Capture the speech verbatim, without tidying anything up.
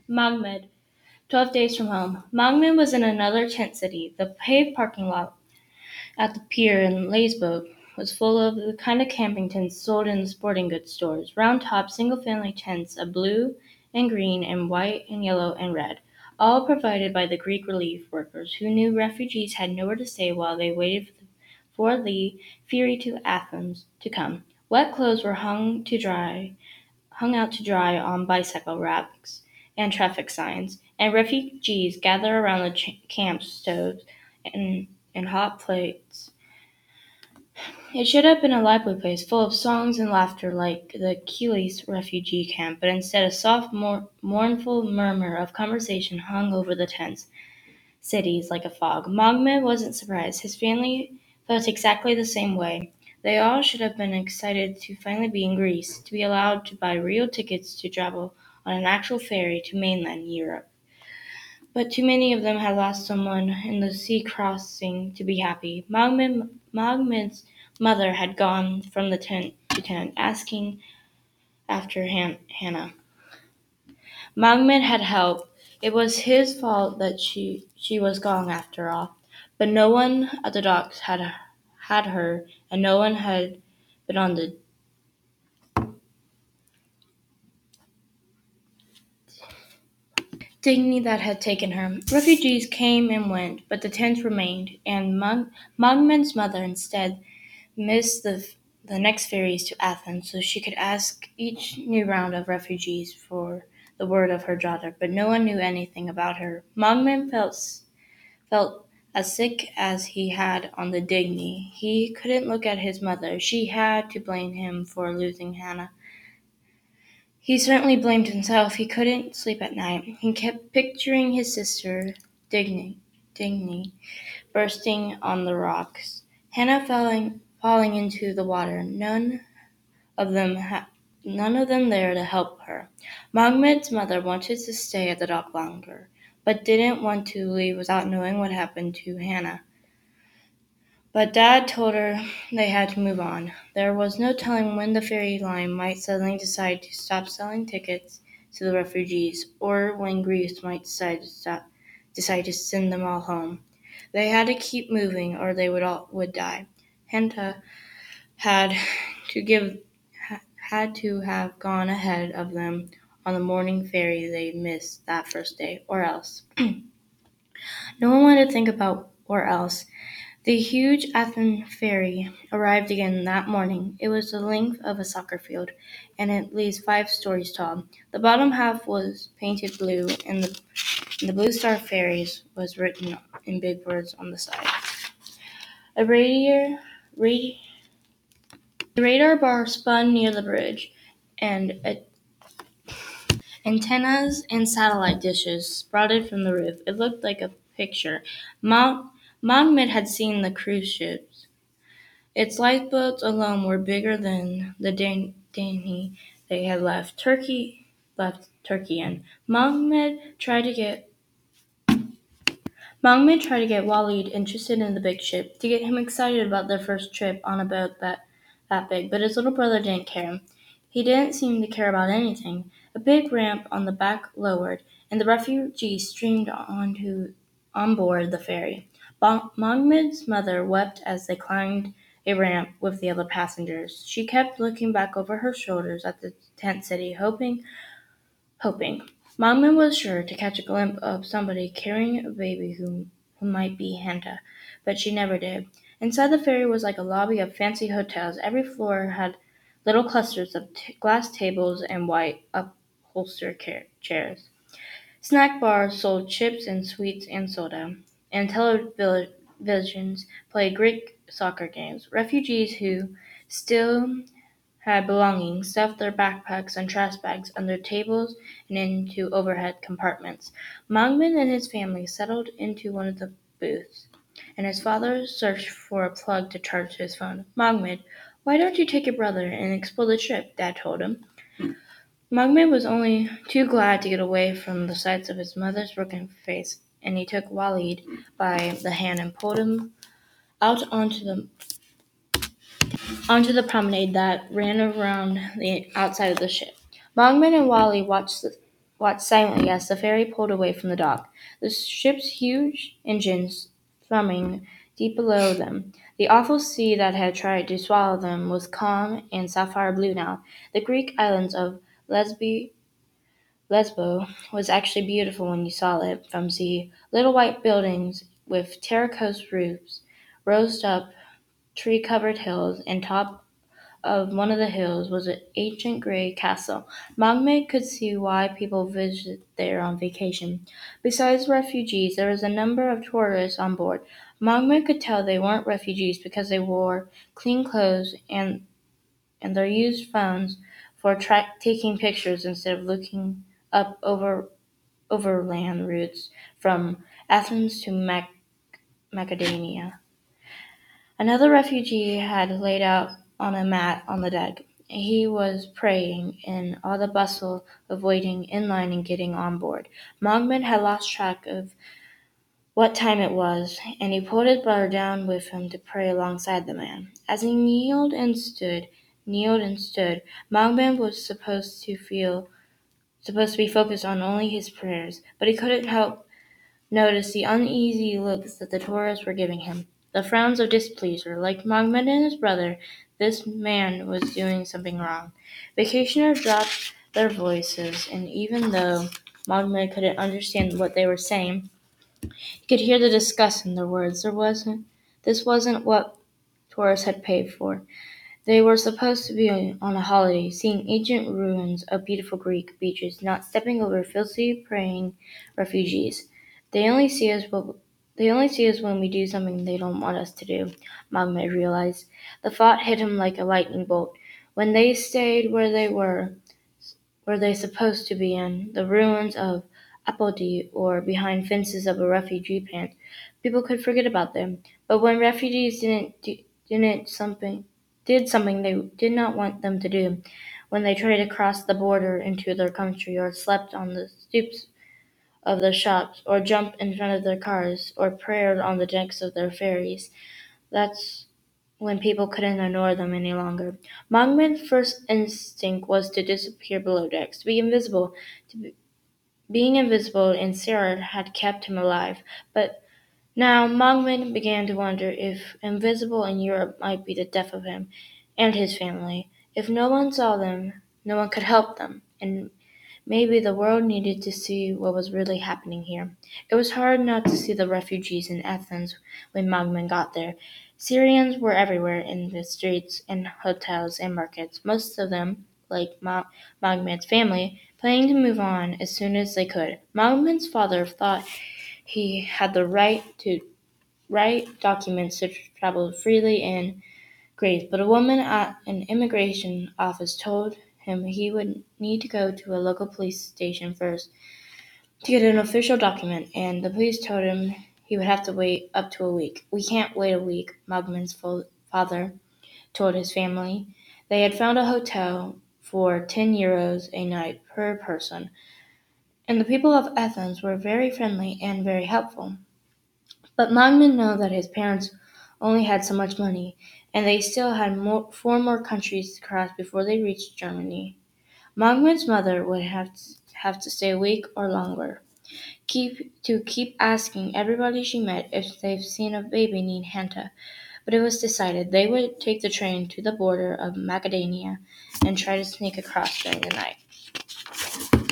Magmed, twelve days from home. Magmed was in another tent city. The paved parking lot at the pier in Lay's boat was full of the kind of camping tents sold in the sporting goods stores. Round top, single family tents of blue and green and white and yellow and red, all provided by the Greek relief workers who knew refugees had nowhere to stay while they waited for the ferry to Athens to come. Wet clothes were hung to dry hung out to dry on bicycle racks and traffic signs, and refugees gathered around the ch- camp stoves and, and hot plates. It should have been a lively place, full of songs and laughter like the Kilis refugee camp, but instead a soft, mor- mournful murmur of conversation hung over the tents cities like a fog. Magmed wasn't surprised. His family felt exactly the same way. They all should have been excited to finally be in Greece, to be allowed to buy real tickets to travel on an actual ferry to mainland Europe. But too many of them had lost someone in the sea crossing to be happy. Magmed, Magmed's mother had gone from the tent to tent, asking after Han- Hannah. Magmed had help. It was his fault that she she was gone after all. But no one at the docks had had her, and no one had been on the dignity that had taken her. Refugees came and went, but the tents remained, and Mag- Magmed's mother instead missed the the next ferries to Athens so she could ask each new round of refugees for the word of her daughter, but no one knew anything about her. Magmed felt felt as sick as he had on the Dignity. He couldn't look at his mother. She had to blame him for losing Hannah. He certainly blamed himself. He couldn't sleep at night. He kept picturing his sister, Digny, Digny bursting on the rocks, Hannah falling, falling into the water. None of them ha- none of them there to help her. Magmed's mother wanted to stay at the dock longer, but didn't want to leave without knowing what happened to Hannah. But Dad told her they had to move on. There was no telling when the ferry line might suddenly decide to stop selling tickets to the refugees, or when Greece might decide to stop, decide to send them all home. They had to keep moving, or they would all would die. Hanta had to give had to have gone ahead of them on the morning ferry they missed that first day, or else. No one wanted to think about or else. The huge Athens ferry arrived again that morning. It was the length of a soccer field, and at least five stories tall. The bottom half was painted blue, and the, and the Blue Star Ferries was written in big words on the side. A radiator, radi- radar bar spun near the bridge, and a, antennas and satellite dishes sprouted from the roof. It looked like a picture. Mount Magmed had seen the cruise ships. Its lifeboats alone were bigger than the Dan- Danny they had left Turkey left Turkey in. Mahmoud tried to get Mahmoud tried to get Walid interested in the big ship, to get him excited about their first trip on a boat that that big, but his little brother didn't care. He didn't seem to care about anything. A big ramp on the back lowered, and the refugees streamed onto on board the ferry. Ba- Mahmoud's mother wept as they climbed a ramp with the other passengers. She kept looking back over her shoulders at the tent city, hoping, hoping. Mahmoud was sure to catch a glimpse of somebody carrying a baby who, who might be Hanta, but she never did. Inside the ferry was like a lobby of fancy hotels. Every floor had little clusters of t- glass tables and white upholstered ca- chairs. Snack bars sold chips and sweets and soda, and televisions played Greek soccer games. Refugees who still had belongings stuffed their backpacks and trash bags under tables and into overhead compartments. Magman and his family settled into one of the booths, and his father searched for a plug to charge his phone. Magman, why don't you take your brother and explore the trip? Dad told him. Magmed was only too glad to get away from the sights of his mother's broken face, and he took Walid by the hand and pulled him out onto the onto the promenade that ran around the outside of the ship. Magmed and Wally watched the, watched silently as the ferry pulled away from the dock, the ship's huge engines thrumming deep below them. The awful sea that had tried to swallow them was calm and sapphire blue now. The Greek islands of Lesbi Lesbo was actually beautiful when you saw it from sea. Little white buildings with terracotta roofs rose up tree-covered hills, and top of one of the hills was an ancient gray castle. Mahmoud could see why people visited there on vacation. Besides refugees, there was a number of tourists on board. Mahmoud could tell they weren't refugees because they wore clean clothes and and they used phones for tra- taking pictures instead of looking up over overland routes from Athens to Mac- Macadamia. Another refugee had laid out on a mat on the deck. He was praying in all the bustle of waiting in line and getting on board. Mogman had lost track of what time it was, and he pulled his brother down with him to pray alongside the man. As he kneeled and stood, kneeled and stood, Mogman was supposed to feel supposed to be focused on only his prayers, but he couldn't help notice the uneasy looks that the tourists were giving him, the frowns of displeasure. Like Mahmoud and his brother, this man was doing something wrong. Vacationers dropped their voices, and even though Mahmoud couldn't understand what they were saying, he could hear the disgust in their words. There wasn't this wasn't what tourists had paid for. They were supposed to be on a holiday, seeing ancient ruins of beautiful Greek beaches, not stepping over filthy, praying refugees. They only see us what they only see us when we do something they don't want us to do, Mahmoud realized. The thought hit him like a lightning bolt. When they stayed where they were, were they supposed to be in the ruins of Apodi or behind fences of a refugee camp? People could forget about them. But when refugees didn't do, didn't something did something they did not want them to do, when they tried to cross the border into their country or slept on the stoops of their shops or jumped in front of their cars or prayed on the decks of their ferries, that's when people couldn't ignore them any longer. Mogman's first instinct was to disappear below decks, to be invisible. To be, being invisible in Sarah had kept him alive, but now Mogman began to wonder if invisible in Europe might be the death of him and his family. If no one saw them, no one could help them, and maybe the world needed to see what was really happening here. It was hard not to see the refugees in Athens when Mogman got there. Syrians were everywhere in the streets and hotels and markets, most of them, like Mo- Mogman's family, planning to move on as soon as they could. Mogman's father thought he had the right to write documents to travel freely in Greece, but a woman at an immigration office told him he would need to go to a local police station first to get an official document, and the police told him he would have to wait up to a week. We can't wait a week, Mogman's father told his family. They had found a hotel for ten euros a night per person, and the people of Athens were very friendly and very helpful. But Mogman knew that his parents only had so much money, and they still had more, four more countries to cross before they reached Germany. Mogman's mother would have to, have to stay a week or longer, keep to keep asking everybody she met if they've seen a baby named Hanta. But it was decided they would take the train to the border of Macadamia and try to sneak across during the night.